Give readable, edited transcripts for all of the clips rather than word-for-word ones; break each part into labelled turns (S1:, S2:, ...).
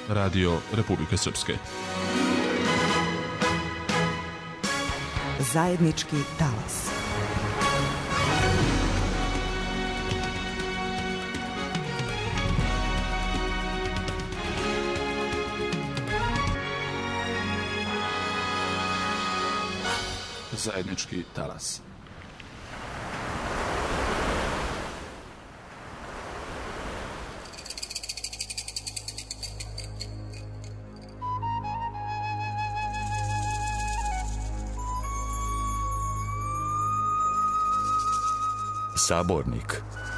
S1: Radio Republike Srpske.
S2: Zajednički talas.
S1: Zajednički talas.
S3: Sabornik.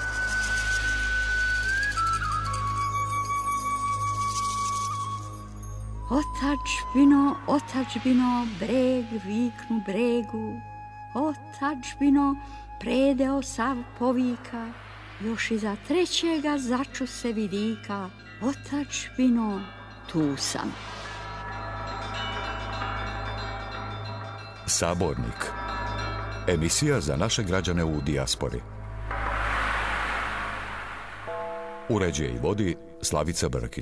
S4: Otadžbino, otadžbino, breg viknu bregu, otadžbino, predeo sav povika, još iza trećega začu se vidika, otadžbino, tu sam.
S3: Sabornik. Emisija za naše građane u dijaspori. Uređuje i vodi Slavica Brkić.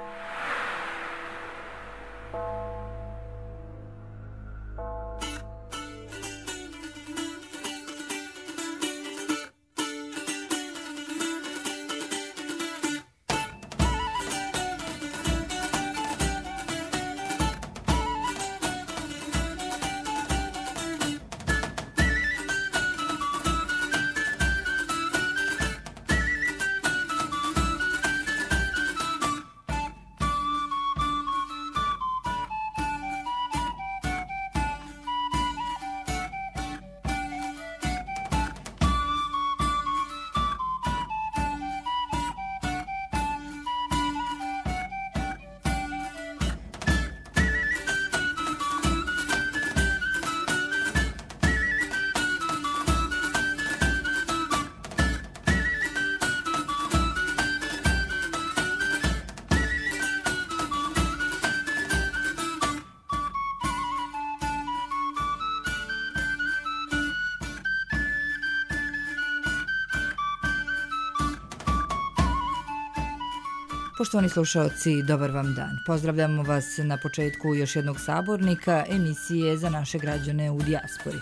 S5: Poštovani slušaoci, dobar vam dan. Pozdravljamo vas na početku još jednog sabornika, emisije za naše građane u dijaspori.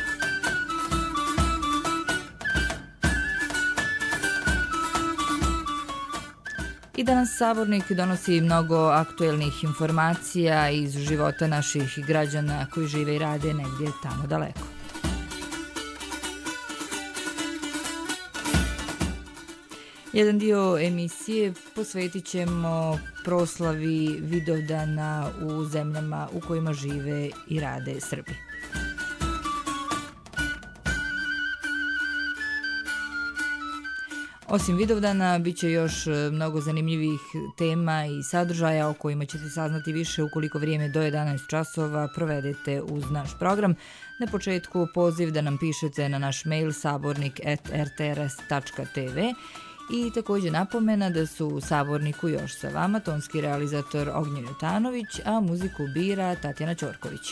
S5: I danas sabornik donosi mnogo aktuelnih informacija iz života naših građana koji žive i rade negdje tamo daleko. Jedan dio emisije posvetit ćemo proslavi Vidovdana u zemljama u kojima žive i rade Srbi. Osim Vidovdana, bit će još mnogo zanimljivih tema i sadržaja o kojima ćete saznati više ukoliko vrijeme do 11 časova provedete uz naš program. Na početku poziv da nam pišete na naš mail sabornik@rtrs.tv. I također napomena da su u saborniku još sa vama tonski realizator Ognjen Jotanović, a muziku bira Tatjana Ćorković.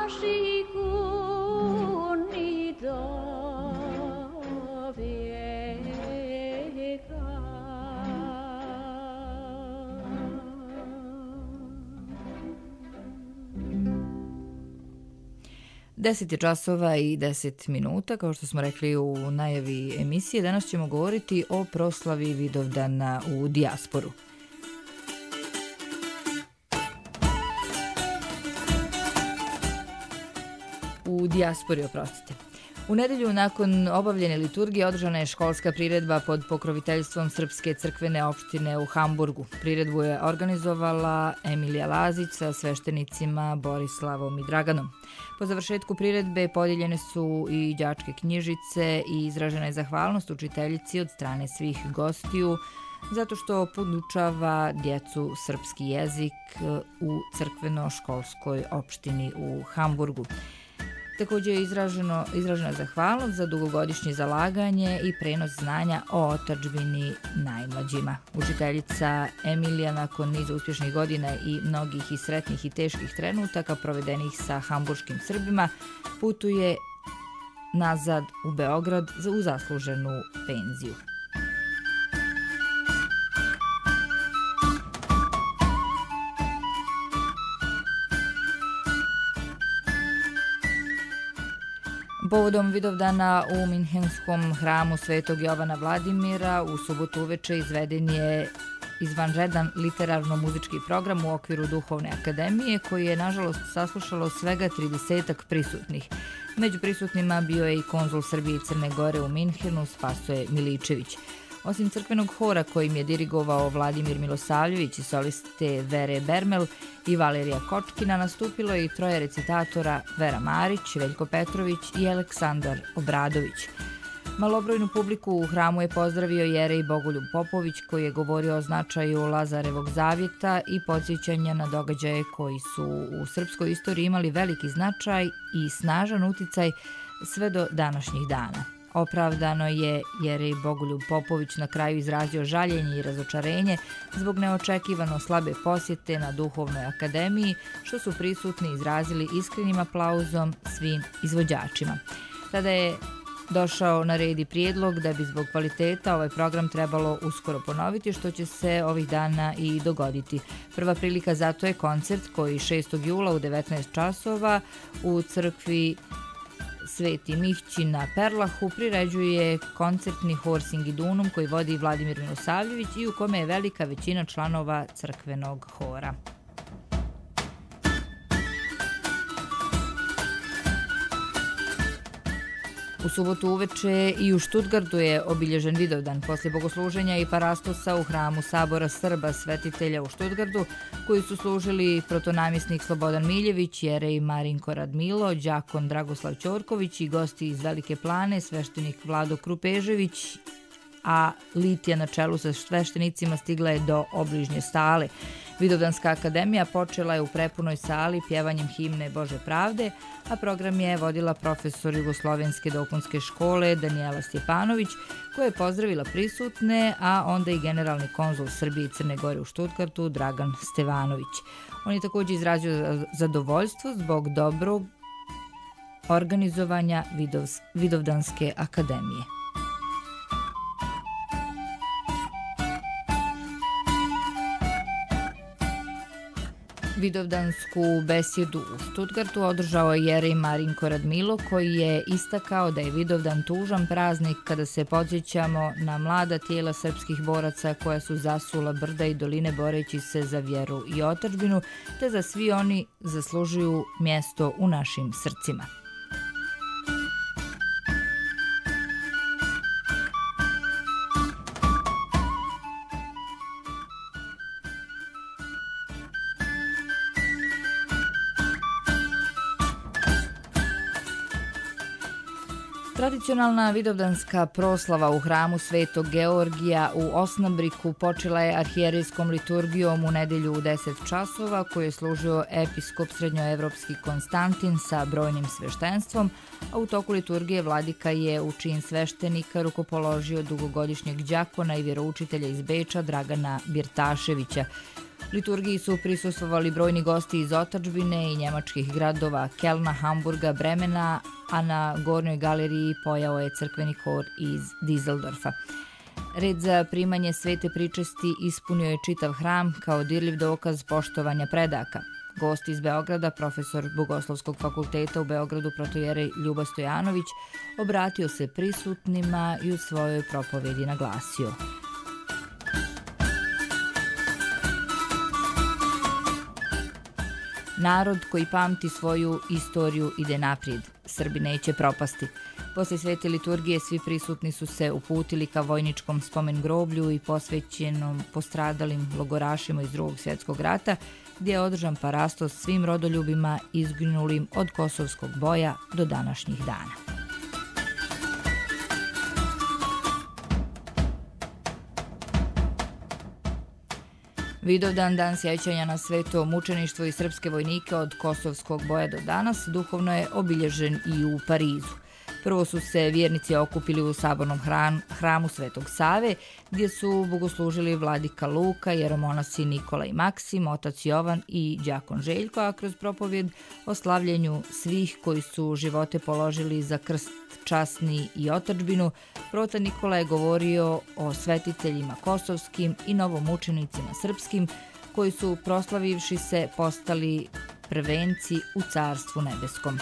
S4: Mašiku ni do vijeka.
S5: 10 je časova i 10 minuta, kao što smo rekli u najavi emisije. Danas ćemo govoriti o proslavi Vidovdana u dijasporu. U dijaspori, oprostite. U nedelju nakon obavljene liturgije održana je školska priredba pod pokroviteljstvom Srpske crkvene opštine u Hamburgu. Priredbu je organizovala Emilija Lazić sa sveštenicima Borislavom i Draganom. Po završetku priredbe podijeljene su i đačke knjižice i izražena je zahvalnost učiteljici od strane svih gostiju zato što podučava djecu srpski jezik u crkveno-školskoj opštini u Hamburgu. Također je izražena zahvalnost za dugogodišnje zalaganje i prenos znanja o otadžbini najmlađima. Učiteljica Emilija nakon niza uspješnih godina i mnogih i sretnih i teških trenutaka provedenih sa hamburškim Srbima putuje nazad u Beograd u zasluženu penziju. Povodom Vidovdana u Minhenskom hramu Svetog Jovana Vladimira u subotu uveče izveden je izvanredan literarno-muzički program u okviru Duhovne akademije koji je nažalost saslušalo svega 30-ak prisutnih. Među prisutnima bio je i konzul Srbije i Crne Gore u Minhenu Spasoje Miličević. Osim crkvenog hora kojim je dirigovao Vladimir Milosavljević i soliste Vere Bermel i Valerija Kočkina, nastupilo je i troje recitatora Vera Marić, Veljko Petrović i Aleksandar Obradović. Malobrojnu publiku u hramu je pozdravio jerej Bogoljub Popović koji je govorio o značaju Lazarevog zavjeta i podsjećanja na događaje koji su u srpskoj istoriji imali veliki značaj i snažan uticaj sve do današnjih dana. Opravdano je jerej Bogoljub Popović na kraju izrazio žaljenje i razočarenje zbog neočekivano slabe posjete na Duhovnoj akademiji, što su prisutni izrazili iskrenim aplauzom svim izvođačima. Tada je došao na red i prijedlog da bi zbog kvaliteta ovaj program trebalo uskoro ponoviti, što će se ovih dana i dogoditi. Prva prilika zato je koncert koji 6. jula u 19 časova u crkvi Sveti Mihći na Perlahu priređuje koncertni hor Singidunum koji vodi Vladimir Milosavljević i u kome je velika većina članova crkvenog hora. U subotu uveče i u Štutgartu je obilježen Vidovdan poslije bogosluženja i parastosa u hramu Sabora Srba svetitelja u Štutgartu, koji su služili protonamjesnik Slobodan Miljević, jerej Marinko Radmilo, đakon Dragoslav Ćorković i gosti iz Velike Plane, sveštenik Vlado Krupežević, a litija na čelu sa sveštenicima stigla je do obližnje stale. Vidovdanska akademija počela je u prepunoj sali pjevanjem himne Bože pravde, a program je vodila profesor Jugoslovenske dopunske škole Danijela Stjepanović, koja je pozdravila prisutne, a onda i generalni konzul Srbije i Crne Gore u Štutgartu Dragan Stevanović. On je također izrazio zadovoljstvo zbog dobrog organizovanja Vidovdanske akademije. Vidovdansku besjedu u Štutgartu održao je jerej Marinko Radmilo, koji je istakao da je Vidovdan tužan praznik kada se podsjećamo na mlada tijela srpskih boraca koja su zasula brda i doline boreći se za vjeru i otadžbinu, te za svi oni zaslužuju mjesto u našim srcima. Tradicionalna vidovdanska proslava u hramu Svetog Georgija u Osnabriku počela je arhijerejskom liturgijom u nedelju u 10 časova, koju je služio episkop srednjoevropski Konstantin sa brojnim sveštenstvom, a u toku liturgije vladika je u čin sveštenika rukopoložio dugogodišnjeg đakona i vjeroučitelja iz Beča Dragana Birtaševića. Liturgiji su prisustvovali brojni gosti iz otadžbine i njemačkih gradova Kelna, Hamburga, Bremena, a na gornjoj galeriji pojao je crkveni hor iz Dizeldorfa. Red za primanje svete pričesti ispunio je čitav hram kao dirljiv dokaz poštovanja predaka. Gost iz Beograda, profesor Bogoslovskog fakulteta u Beogradu protojerej Ljuba Stojanović, obratio se prisutnima i u svojoj propovedi naglasio: narod koji pamti svoju istoriju ide naprijed. Srbi neće propasti. Posle svete liturgije svi prisutni su se uputili ka vojničkom spomen groblju i posvećenom postradalim logorašima iz Drugog svjetskog rata, gdje je održan parastos svim rodoljubima izginulim od kosovskog boja do današnjih dana. Vidovdan, dan sjećanja na sveto mučeništvo i srpske vojnike od kosovskog boja do danas, duhovno je obilježen i u Parizu. Prvo su se vjernici okupili u sabornom hramu Svetog Save, gdje su bogoslužili vladika Luka, jeromonasi Nikola i Maksim, otac Jovan i đakon Željko, a kroz propovjed o slavljenju svih koji su živote položili za krst časni i otadžbinu, prota Nikola je govorio o svetiteljima kosovskim i novomučenicima srpskim, koji su proslavivši se postali prvenci u Carstvu nebeskom.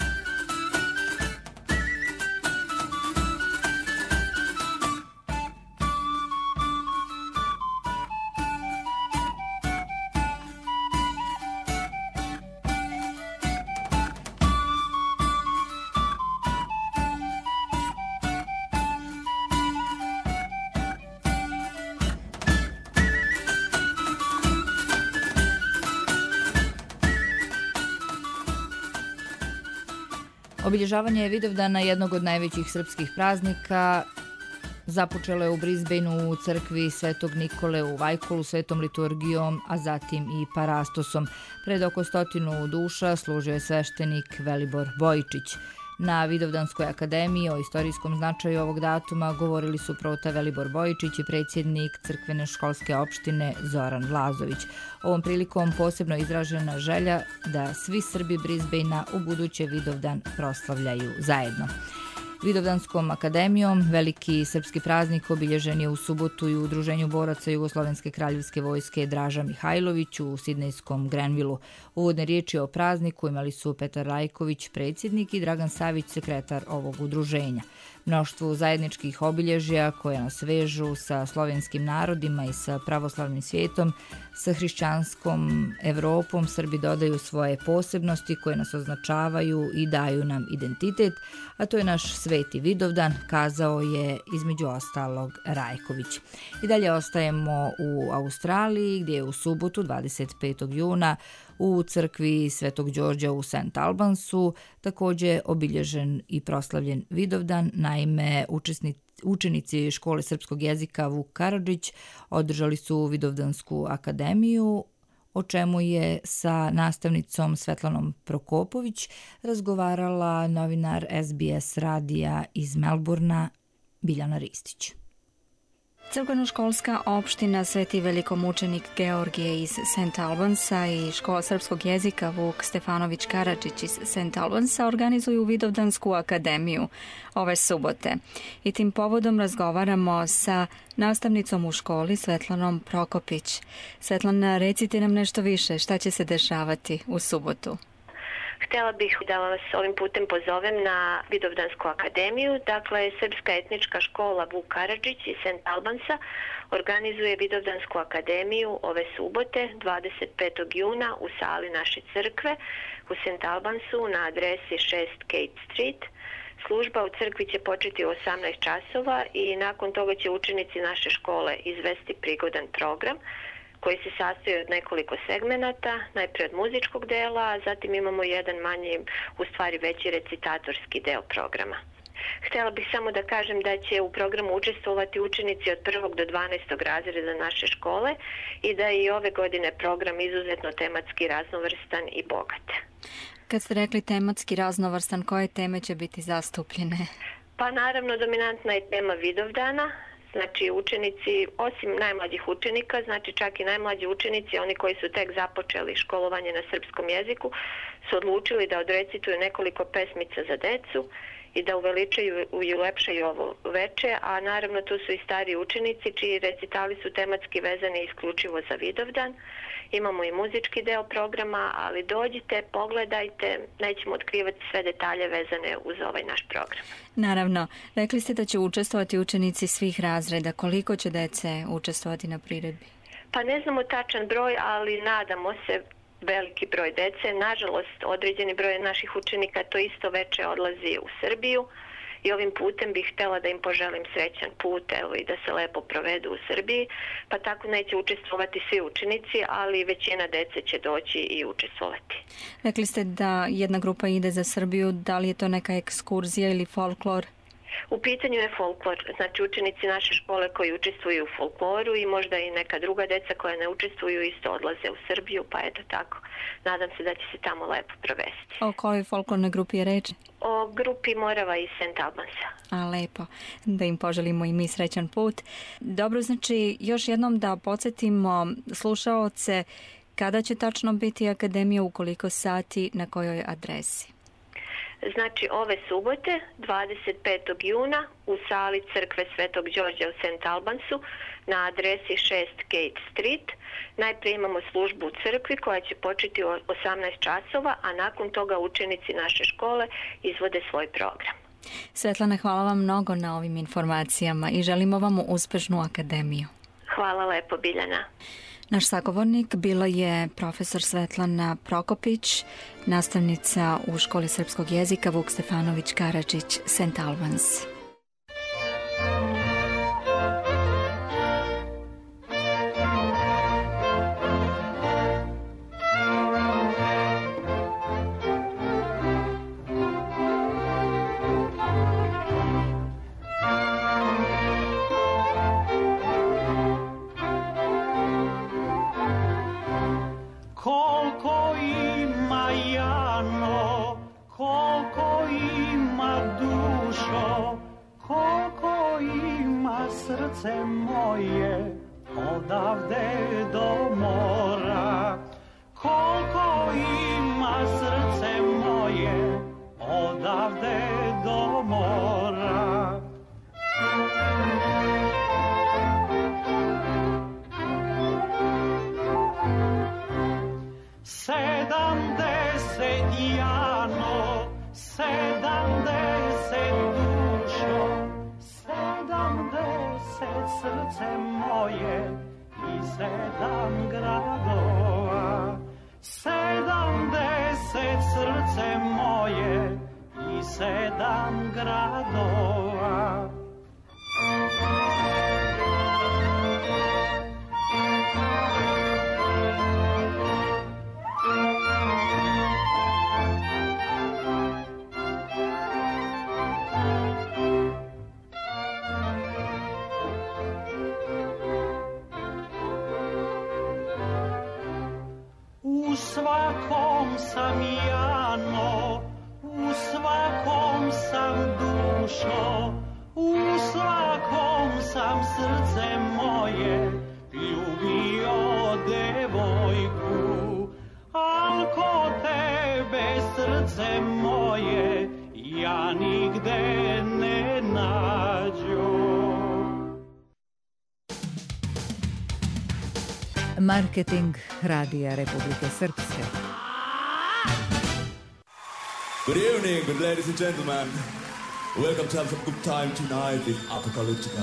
S5: Obilježavanje Vidovdana, jednog od najvećih srpskih praznika, započelo je u Brisbaneu u crkvi Svetog Nikole u Vajkolu svetom liturgijom, a zatim i parastosom. Pred oko 100 duša služio je sveštenik Velibor Bojičić. Na Vidovdanskoj akademiji o istorijskom značaju ovog datuma govorili su prota Velibor Bojičić i predsjednik crkvene školske opštine Zoran Vlazović. Ovom prilikom posebno izražena želja da svi Srbi Brisbanea u buduće Vidovdan proslavljaju zajedno. Vidovdanskom akademijom veliki srpski praznik obilježen je u subotu i u Udruženju boraca Jugoslovenske kraljevske vojske Draža Mihajlović u sidnejskom Grenvillu. Uvodne riječi o prazniku imali su Petar Rajković, predsjednik, i Dragan Savić, sekretar ovog udruženja. Mnoštvu zajedničkih obilježja koje nas vežu sa slovenskim narodima i sa pravoslavnim svijetom, sa hrišćanskom Evropom, Srbi dodaju svoje posebnosti koje nas označavaju i daju nam identitet, a to je naš sveti Vidovdan, kazao je između ostalog Rajković. I dalje ostajemo u Australiji, gdje je u subotu 25. juna u crkvi Svetog Đorđa u St. Albansu također obilježen i proslavljen Vidovdan. Naime, učenici škole srpskog jezika Vuk Karadžić održali su Vidovdansku akademiju, o čemu je sa nastavnicom Svetlanom Prokopović razgovarala novinar SBS radija iz Melburna Biljana Ristić.
S2: Crkveno-školska opština Sveti velikomučenik Georgije iz St. Albansa i škola srpskog jezika Vuk Stefanović Karadžić iz St. Albansa organizuju Vidovdansku akademiju ove subote. I tim povodom razgovaramo sa nastavnicom u školi Svetlanom Prokopić. Svetlana, recite nam nešto više, šta će se dešavati u subotu?
S6: Htjela bih da vas ovim putem pozovem na Vidovdansku akademiju. Dakle, Srpska etnička škola Vuk Karadžić iz St. Albansa organizuje Vidovdansku akademiju ove subote 25. juna u sali naše crkve u St. Albansu na adresi 6 Kate Street. Služba u crkvi će početi u 18 časova i nakon toga će učenici naše škole izvesti prigodan program koji se sastoji od nekoliko segmenata, najprije od muzičkog dela, a zatim imamo jedan manji, u stvari veći recitatorski deo programa. Htjela bih samo da kažem da će u programu učestvovati učenici od 1. do 12. razreda naše škole i da je i ove godine program izuzetno tematski raznovrstan i bogat.
S2: Kad ste rekli tematski raznovrstan, koje teme će biti zastupljene?
S6: Pa naravno dominantna je tema Vidovdana. Znači učenici, osim najmlađih učenika, znači čak i najmlađi učenici, oni koji su tek započeli školovanje na srpskom jeziku, su odlučili da odrecituju nekoliko pesmica za decu i da uveličaju i ulepšaju ovo veče, a naravno tu su i stariji učenici čiji recitali su tematski vezani isključivo za Vidovdan. Imamo i muzički deo programa, ali dođite, pogledajte, nećemo otkrivati sve detalje vezane uz ovaj naš program.
S2: Naravno, rekli ste da će učestvovati učenici svih razreda. Koliko će dece učestvovati na priredbi?
S6: Pa ne znamo tačan broj, ali nadamo se veliki broj dece. Nažalost, određeni broj naših učenika to isto veče odlazi u Srbiju i ovim putem bih htjela da im poželim srećan put, evo, i da se lepo provedu u Srbiji, pa tako neće učestvovati svi učenici, ali većina dece će doći i učestvovati.
S2: Rekli ste da jedna grupa ide za Srbiju, da li je to neka ekskurzija ili folklor?
S6: U pitanju je folklor, znači učenici naše škole koji učestvuju u folkloru i možda i neka druga deca koja ne učestvuju isto odlaze u Srbiju, pa eto tako. Nadam se da će se tamo lepo provesti.
S2: O kojoj folklornoj grupi je reč?
S6: O grupi Morava iz St. Albansa.
S2: A lepo, da im poželimo i mi srećan put. Dobro, znači još jednom da podsjetimo slušaoce kada će tačno biti akademija, u koliko sati, na kojoj adresi?
S6: Znači ove subote, 25. juna, u sali crkve Svetog Đorđa u St. Albansu na adresi 6 Gate Street. Najprije imamo službu u crkvi koja će početi u 18 časova, a nakon toga učenici naše škole izvode svoj program.
S2: Svetlana, hvala vam mnogo na ovim informacijama i želimo vam uspešnu akademiju.
S6: Hvala lepo, Biljana.
S2: Naš sagovornik bila je profesor Svetlana Prokopić, nastavnica u školi srpskog jezika Vuk Stefanović Karadžić, St. Albans.
S7: Srce moje odavde do mora, koliko ima srce moje odavde do mora. 70 jano, 70 dušo, 70 srce moje i 7 gradova. 70 srce moje i 7 gradova. U svakom sam jano, u svakom sam dušo, u svakom sam srce moje ljubio devojku. Al ko tebe srce moje ja nigde ne nađu.
S5: Marketing Radija Republike Srpske.
S8: Good evening, good ladies and gentlemen. Welcome to have some good time tonight with Apocalyptica.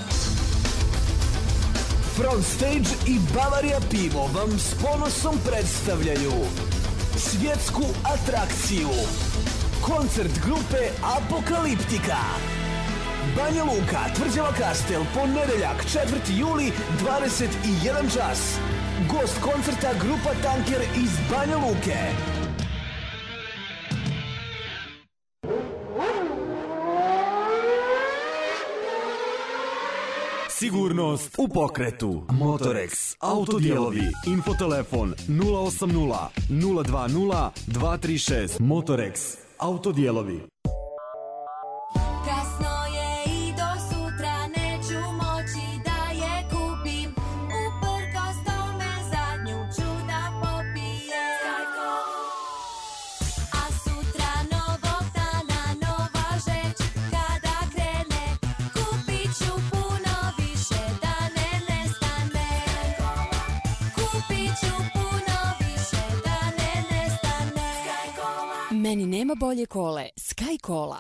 S9: Front Stage i Bavaria Pivo vam s ponosom predstavljaju svjetsku atrakciju. Koncert grupe Apocalyptica. Banja Luka, Tvrđava Kastel, ponedeljak, 4. juli, 21 čas. Gost koncerta grupa Tanker iz Banja Luke.
S10: Sigurnost u pokretu. Motorex, autodijelovi, infotelefon 080 020 236. Motorex, autodijelovi.
S11: Kasno je i do sutra neću moći da Meni nema bolje kole, Sky Cola.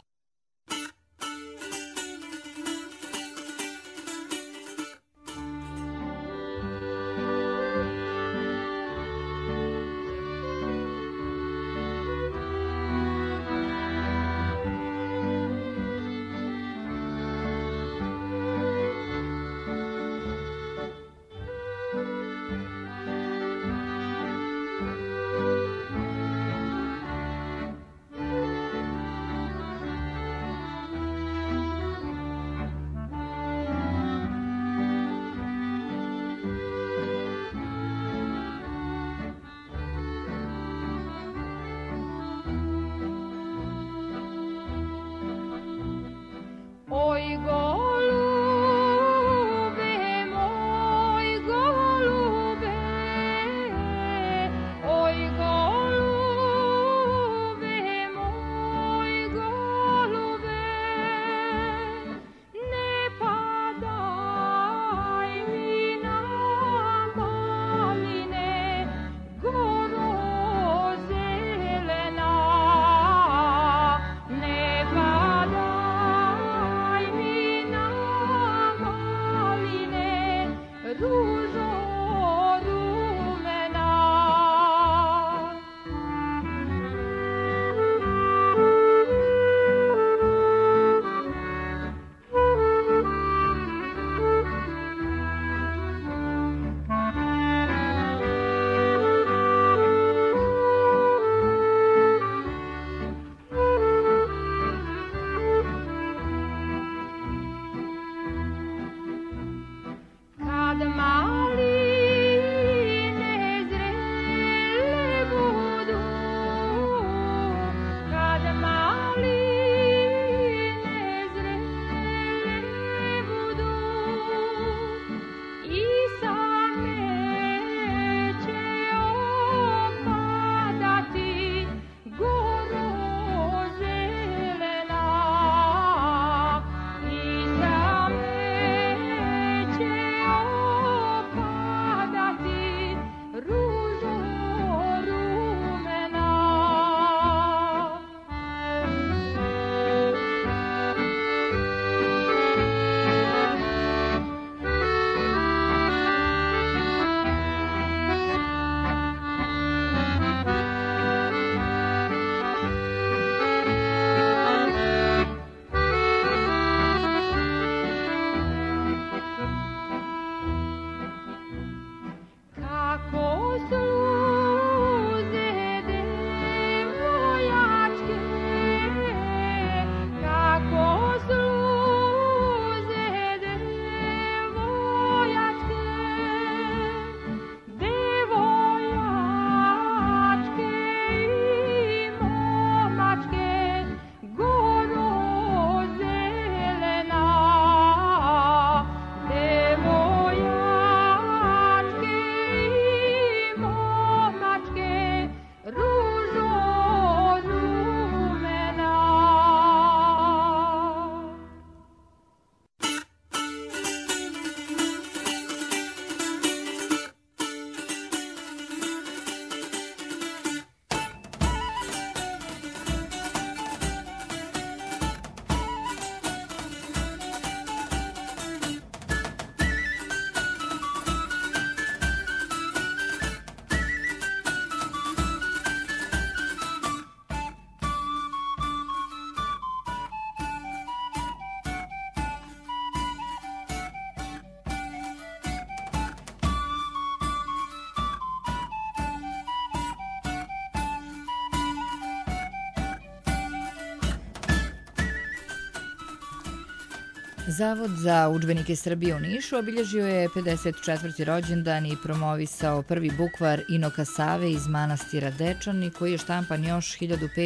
S5: Zavod za udžbenike Srbije u Nišu obilježio je 54. rođendan i promovisao prvi bukvar Inoka Save iz manastira Dečani, koji je štampan još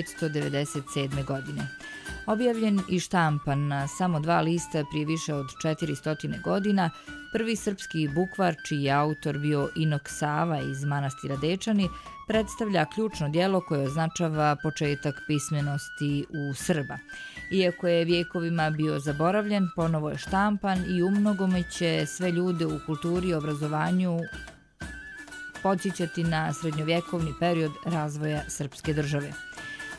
S5: 1597. godine. Objavljen i štampan na samo 2 lista prije više od 400 godina, prvi srpski bukvar, čiji je autor bio Inok Sava iz manastira Dečani, predstavlja ključno djelo koje označava početak pismenosti u Srba. Iako je vijekovima bio zaboravljen, ponovo je štampan i umnogome će sve ljude u kulturi i obrazovanju podsjećati na srednjovjekovni period razvoja srpske države.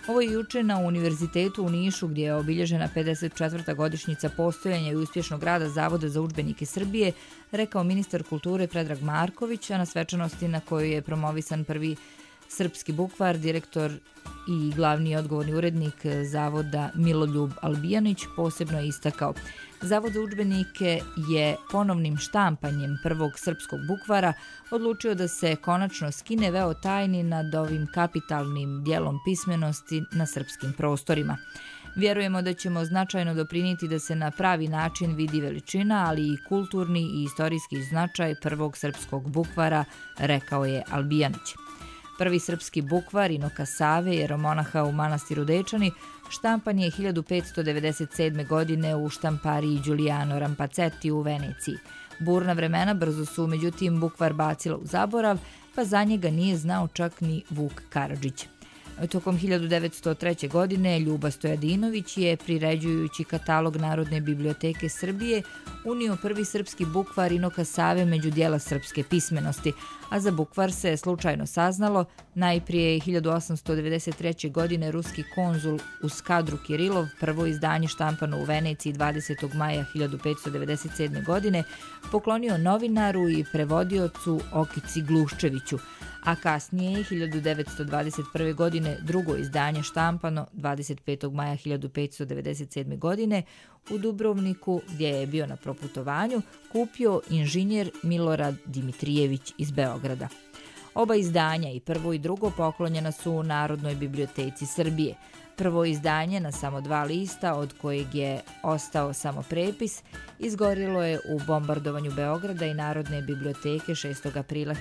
S5: Ovo je juče na Univerzitetu u Nišu, gdje je obilježena 54. godišnjica postojanja i uspješnog rada Zavoda za udžbenike Srbije, rekao ministar kulture Predrag Marković, a na svečanosti na kojoj je promovisan prvi srpski bukvar, direktor i glavni odgovorni urednik Zavoda Miloljub Albijanić posebno je istakao. Zavod za udžbenike je ponovnim štampanjem prvog srpskog bukvara odlučio da se konačno skine veo tajni nad ovim kapitalnim dijelom pismenosti na srpskim prostorima. Vjerujemo da ćemo značajno doprinijeti da se na pravi način vidi veličina, ali i kulturni i istorijski značaj prvog srpskog bukvara, rekao je Albijanić. Prvi srpski bukvar Inoka Save, jeromonaha u manastiru Dečani, štampan je 1597. godine u štampariji Giuliano Rampaceti u Veneciji. Burna vremena brzo su međutim bukvar bacila u zaborav, pa za njega nije znao čak ni Vuk Karadžić. Tokom 1903. godine Ljuba Stojadinović je, priređujući katalog Narodne biblioteke Srbije, unio prvi srpski bukvar Inoka Save među dijela srpske pismenosti, a za bukvar se slučajno saznalo najprije 1893. godine ruski konzul u Skadru Kirilov, prvo izdanje štampano u Veneciji 20. maja 1597. godine, poklonio novinaru i prevodiocu Okici Gluščeviću, a kasnije 1921. godine drugo izdanje štampano 25. maja 1597. godine u Dubrovniku, gdje je bio na proputovanju, kupio inženjer Milorad Dimitrijević iz Beograda. Oba izdanja, i prvo i drugo, poklonjena su u Narodnoj biblioteci Srbije. Prvo izdanje na samo 2 lista, od kojeg je ostao samo prepis, izgorilo je u bombardovanju Beograda i Narodne biblioteke 6. aprila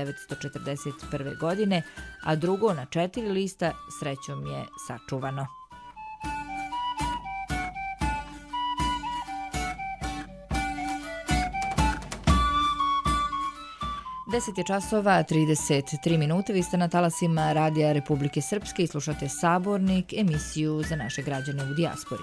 S5: 1941. godine, a drugo na 4 lista srećom je sačuvano. Deset je časova, 33 minute. Vi ste na talasima Radija Republike Srpske i slušate Sabornik, emisiju za naše građane u dijaspori.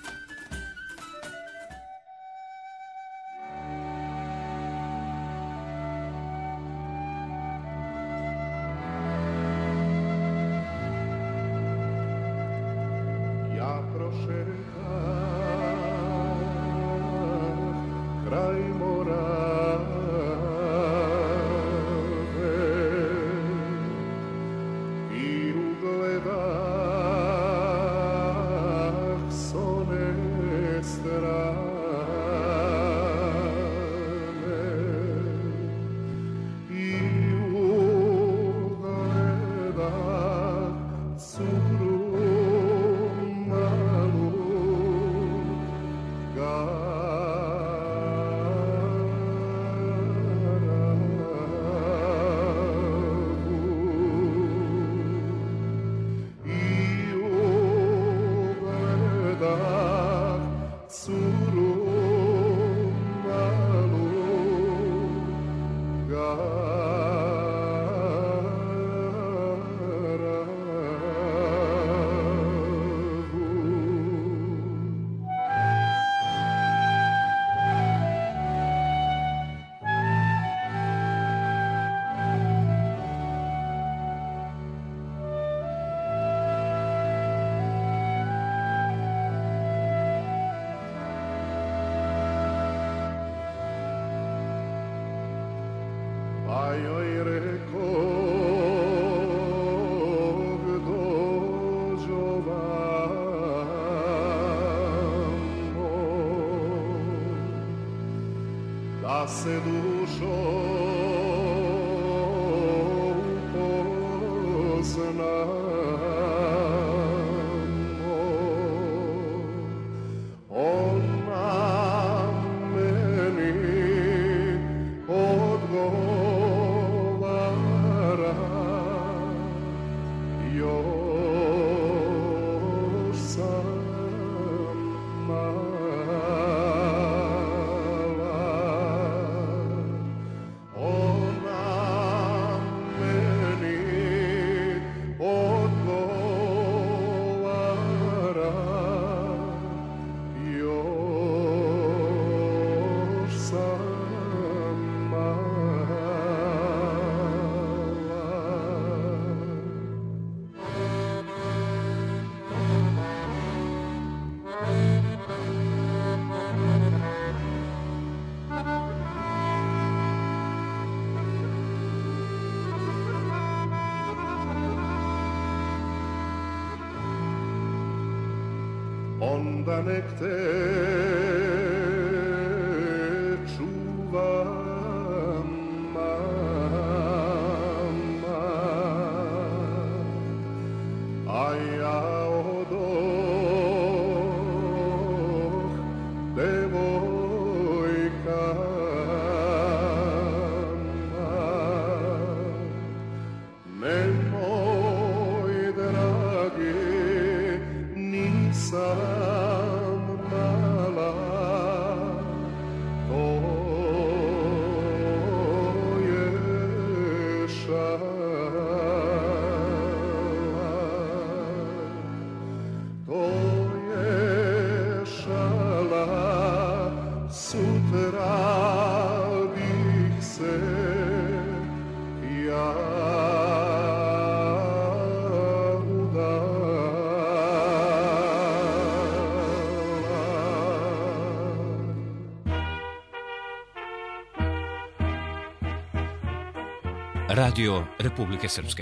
S12: Ja prošetam kraj mora, a joj rekao dođo vamo, da se dušo upoznamo. Ona meni odgovara, još sam mala. onda nek te čuva mama, a ja odoh devojkama. Nemoj, drage, nisam mala, to je šala, to je šala, sutra bih se ja
S13: Radio Republike Srpske.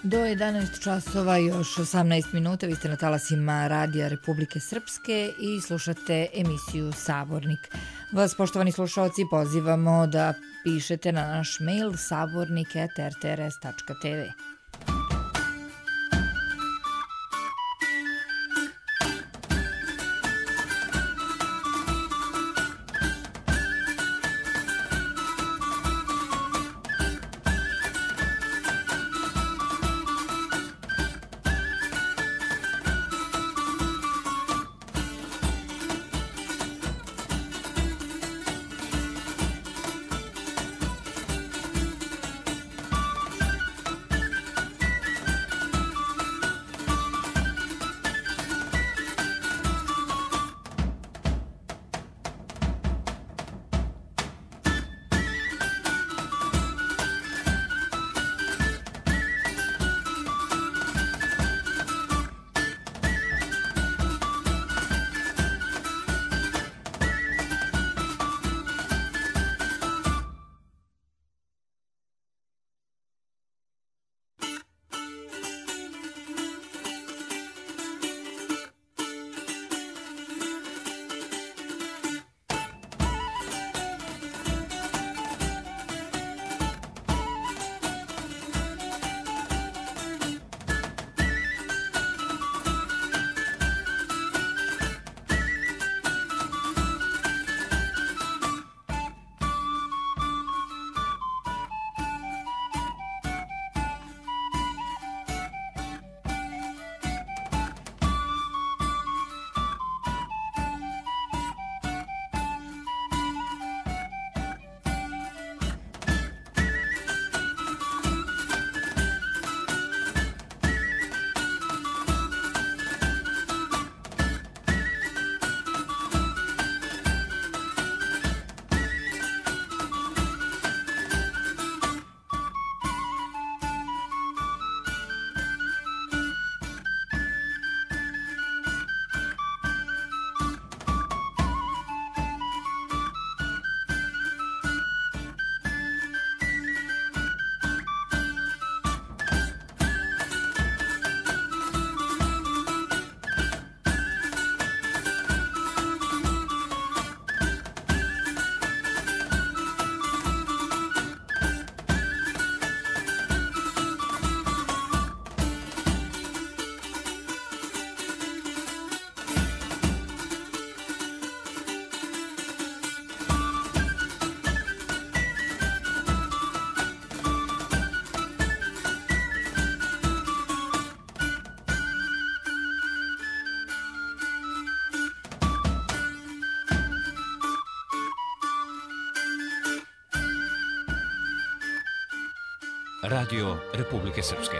S5: Do 11 časova još 18 minuta, vi ste na talasima Radija Republike Srpske i slušate emisiju Sabornik. Vas, poštovani slušalci, pozivamo da pišete na naš mail sabornik@rtrs.tv.
S13: Radio Republike Srpske.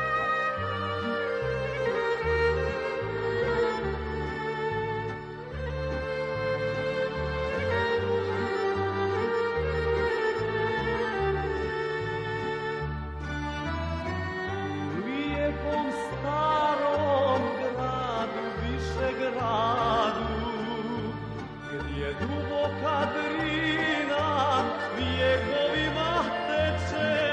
S7: Lijepom starom gradu, Višegradu, gdje duboka Drina vjekovima teče.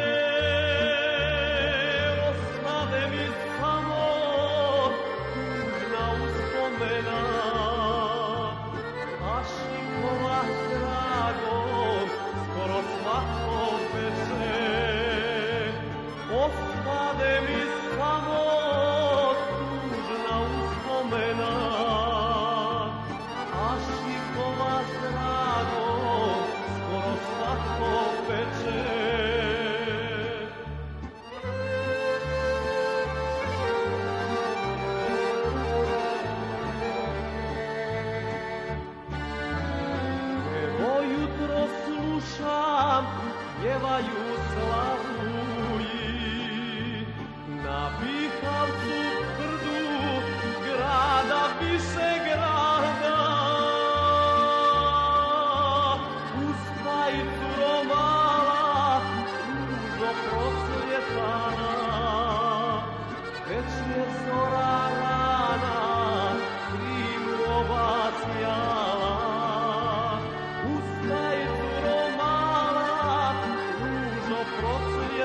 S7: Pjevaju slavuji na Bihavcu tvrdu grada Višegrada. Uz majicu romala ružo prosvjetana, već je zora rana Krimova sjala. Uz majicu romala ružo prosvjetana,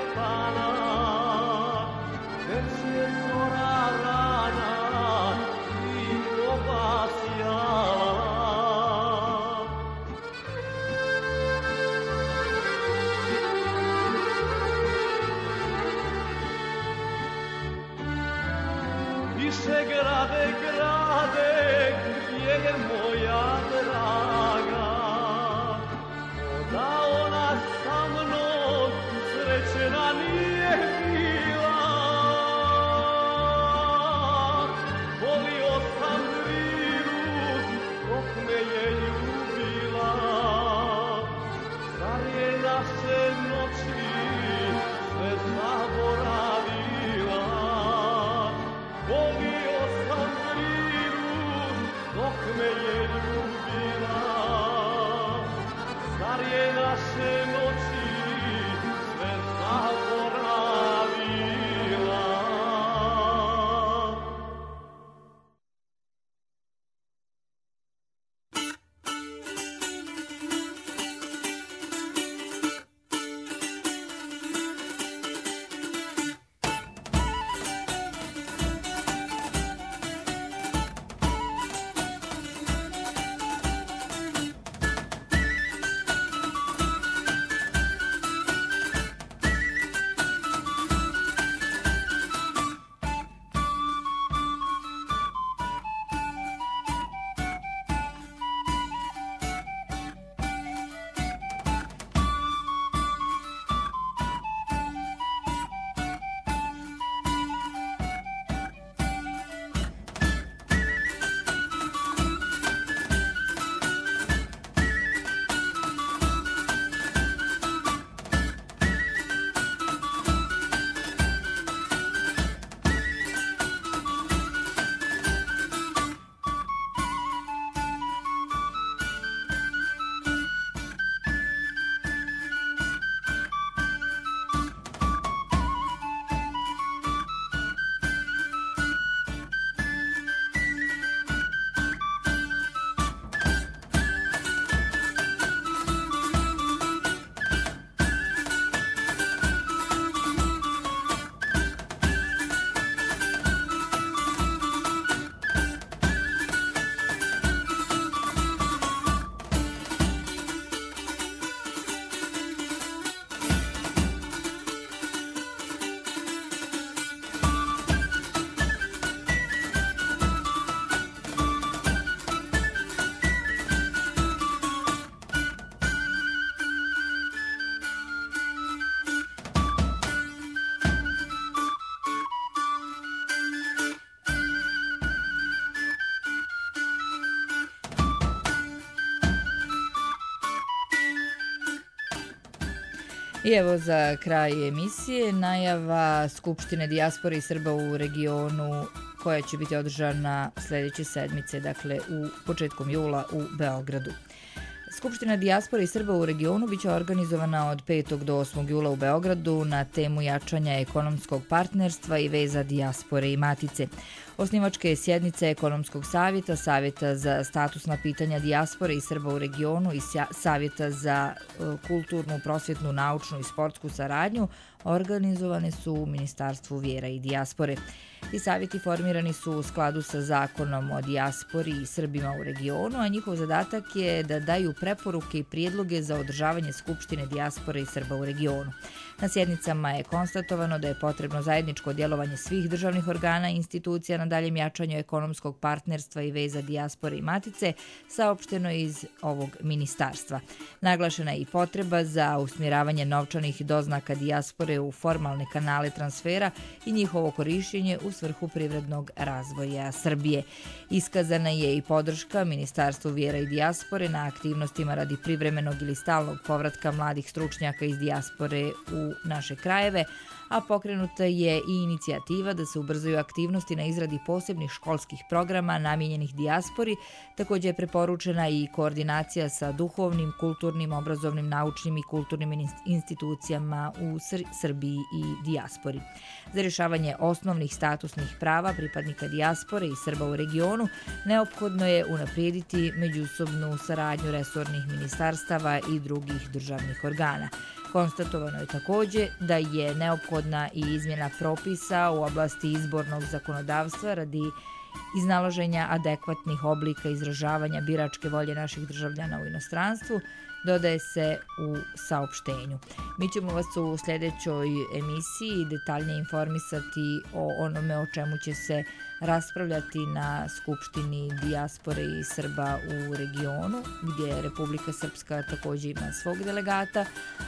S5: I evo za kraj emisije najava Skupštine dijaspore i Srba u regionu koja će biti održana sljedeće sedmice, dakle početkom jula u Beogradu. Skupština dijaspore i Srba u regionu biće organizovana od 5. do 8. jula u Beogradu na temu jačanja ekonomskog partnerstva i veza dijaspore i matice. Osnivačke sjednice Ekonomskog savjeta, Savjeta za statusna pitanja dijaspore i Srba u regionu i Savjeta za kulturnu, prosvjetnu, naučnu i sportsku saradnju organizovane su u Ministarstvu vjera i dijaspore. Ti savjeti formirani su u skladu sa Zakonom o dijaspori i Srbima u regionu, a njihov zadatak je da daju preporuke i prijedloge za održavanje Skupštine dijaspore i Srba u regionu. Na sjednicama je konstatovano da je potrebno zajedničko djelovanje svih državnih organa i institucija na daljem jačanju ekonomskog partnerstva i veza dijaspore i matice, saopšteno iz ovog ministarstva. Naglašena je i potreba za usmjeravanje novčanih doznaka dijaspore u formalne kanale transfera i njihovo korištenje u svrhu privrednog razvoja Srbije. Iskazana je i podrška Ministarstvu vjera i dijaspore na aktivnostima radi privremenog ili stalnog povratka mladih stručnjaka iz dijaspore u naše krajeve, a pokrenuta je i inicijativa da se ubrzaju aktivnosti na izradi posebnih školskih programa namijenjenih dijaspori. Također je preporučena i koordinacija sa duhovnim, kulturnim, obrazovnim, naučnim i kulturnim institucijama u Srbiji i dijaspori. Za rješavanje osnovnih statusnih prava pripadnika dijaspore i Srba u regionu neophodno je unaprijediti međusobnu saradnju resornih ministarstava i drugih državnih organa. Konstatovano je također da je neophodna i izmjena propisa u oblasti izbornog zakonodavstva radi iznalaženja adekvatnih oblika izražavanja biračke volje naših državljana u inostranstvu, dodaje se u saopštenju. Mi ćemo vas u sljedećoj emisiji detaljnije informisati o onome o čemu će se raspravljati na Skupštini dijaspore i Srba u regionu, gdje Republika Srpska također ima svog delegata,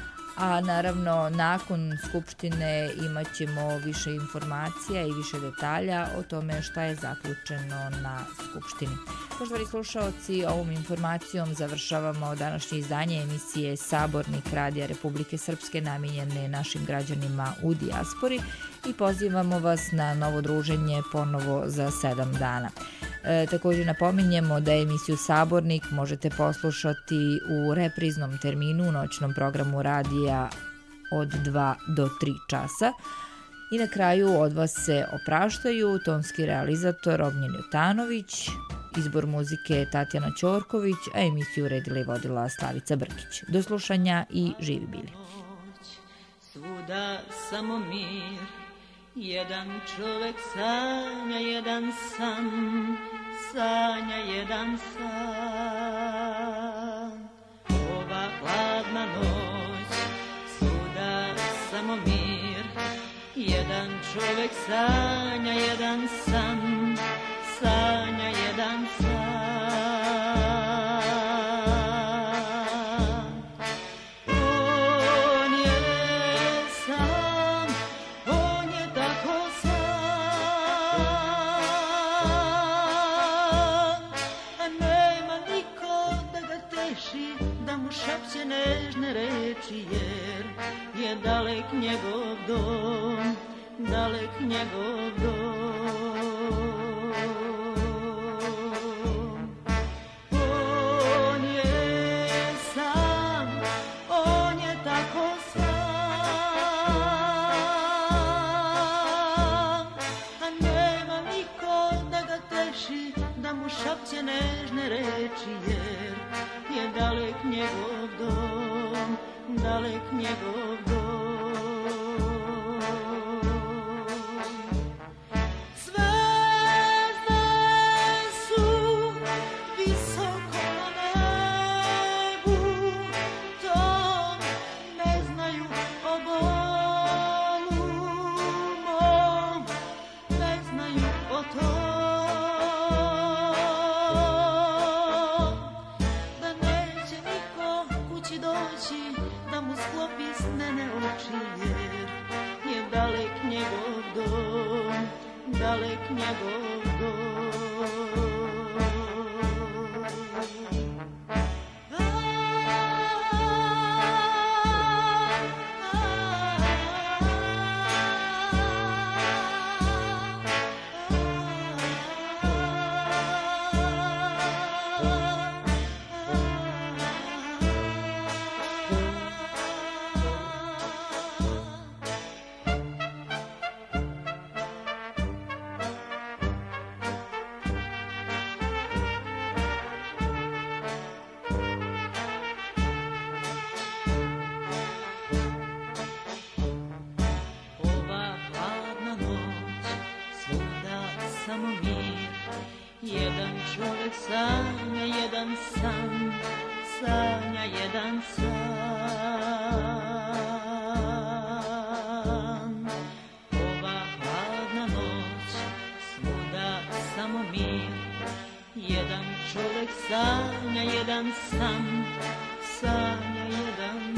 S5: a naravno nakon Skupštine imat ćemo više informacija i više detalja o tome šta je zaključeno na Skupštini. Poštovani slušaoci, ovom informacijom završavamo današnje izdanje emisije Sabornik Radija Republike Srpske namijenjene našim građanima u dijaspori i pozivamo vas na novo druženje ponovo za 7 dana. Također napominjemo da emisiju Sabornik možete poslušati u repriznom terminu u noćnom programu radija od 2 do 3 časa. I na kraju od vas se opraštaju tonski realizator Ognjen Jutanović, izbor muzike Tatjana Ćorković, a emisiju uredila i vodila Slavica Brkić. Do slušanja i živi bili.
S14: Svuda samo mir, jedan čovjek sanja, jedan san, sanja jedan san. Ova hladna noć, svuda samo mir, jedan čovjek sanja, jedan san, sanja jedan san. On je sam, on je tako sam, a nema niko da ga teši, da mu šapće nežne reči, jer je dalek njegov dom, dalek njegov dom. On je sam, on je tako sam, a nema niko da ga teši, da mu šapće nežne reči, jer je dalek njegov dom, dalek njegov dom. Dalek njegov dom. A san, sanja jedan san. Ova hladna noć, svuda samo mir, jedan čovjek sanja jedan san, sanja jedan